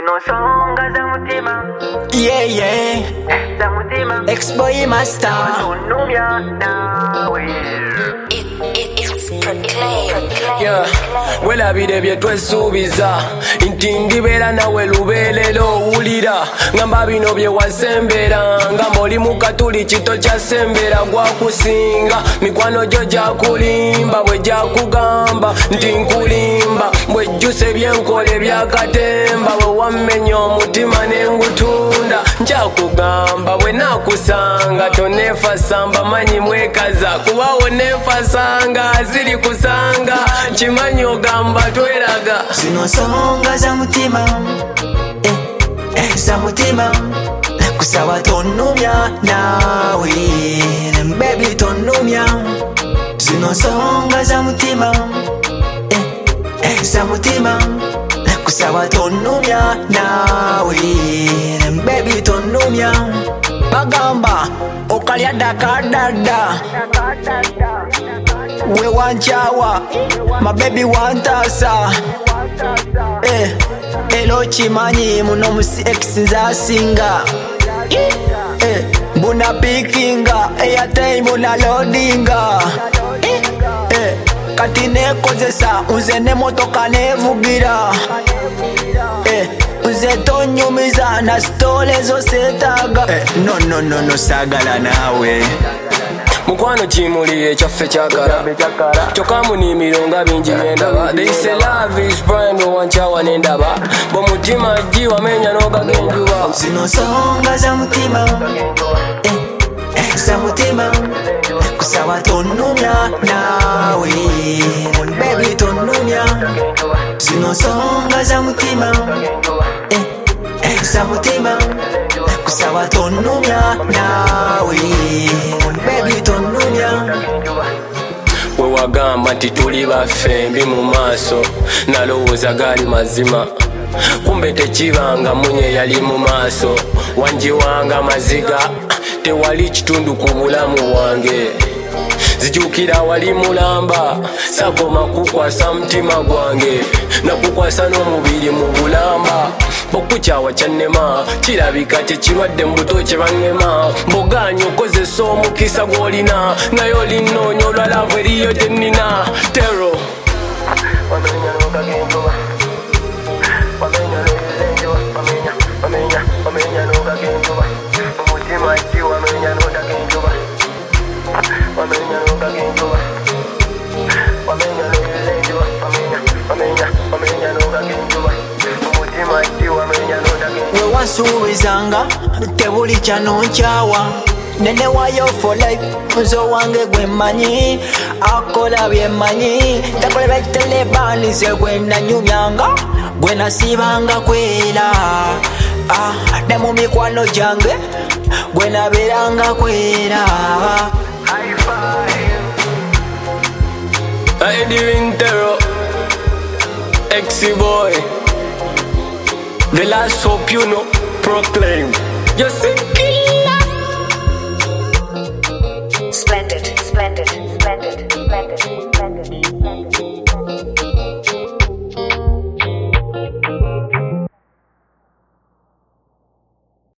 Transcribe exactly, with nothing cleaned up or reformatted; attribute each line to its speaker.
Speaker 1: Zino songa za mutima.
Speaker 2: Yeah, yeah.
Speaker 1: Za mutima.
Speaker 2: Ex-boy master.
Speaker 1: Tunumya nawe.
Speaker 3: It, it, it's proclaimed.
Speaker 4: Yeah, welabire bye twesuubiza nti ndibeera nawe lubeerero owulira ngamba bino bye wasembera ngamba oli mu katuli kito kyasembera gwakusinga mikwano gyo gyakulimba bwe gyakugamba nti nkulimba bwejjuse byenkole byakatemba bwe wammenya omutima n'engutunda nkyakugamba bwe naakusanga toneefasamba manyi mwekaza kubawo neefasanga ziri kusanga kimanyi ogamba tweraga
Speaker 2: Zino songa za mutima, eh, eh, za mutima. Kusaba tonumya nawe, baby tonumya. Zino songa za mutima, eh, eh, za mutima. Kusaba tonumya nawe, baby tonumya. Bagamba okalya dakadada, we wanchawa, my baby wantasa. Eh, elo chimanyi muno musi ex nzasinga. Eh, mbuna pikinga, airtime na loadinga. Eh, kati nekozesa unze ne motoka nevugira. Eh, unze tonyumiza na stole zo setaga. Eh, no no no no sagala nawe.
Speaker 4: mukwano kimuli ekyaffe kyakala kyokka munimiro nga bingi byendaba they say love is blind bwe wankyawa n'endaba bw'omutima ggi wamenya n'ogaga enjuba
Speaker 2: Zino songa za mutima, eh, eh, za mutima. Kusaba tonumya nawe, baby tonumya. Zino songa za mutima, eh, eh, za mutima. Kusaba tonumya nawe, baby tonumya.
Speaker 4: we wagamba nti tuli baffe mbi mu maaso nalowooza gaali mazima kumbe tekibanga munye yali mu maaso wanjiwanga maziga tewali kitundu ku bulamu bwange zijukira wali mulamba sakoma kukwasa mutima gwange nakukwasa n'omubiri mu bulamba okukyawa kyannema kirabika tekirwadde mu buto kye bannema mboganya okozesa omukisa gw'olina naye olinoonya olwalavu eriyo tennina tero wamenya n'okagenjuba wamenya n'enjuba wamenya wamenya wamenya n'okagenjuba omutima ki wamenya n'otagenjuba wamenya n'okagenjuba wamenya n'enjuba wamenya wamenya wamenya n'okagenjuba omutima ki wamenya n'otagenjuba
Speaker 2: We wansuubizanga tebuli kyanonkyawa nene wayo for life nzo wange gwe mmanyi akola byemmanyi takola byakitelebanize gwe nanyumyanga gwe nasibanga kwera ah, ne mu mikwano gyange gwe nabeeranga kwera.
Speaker 4: Eddie Wintero, X-boy, the last hope you know, proclaim. You see.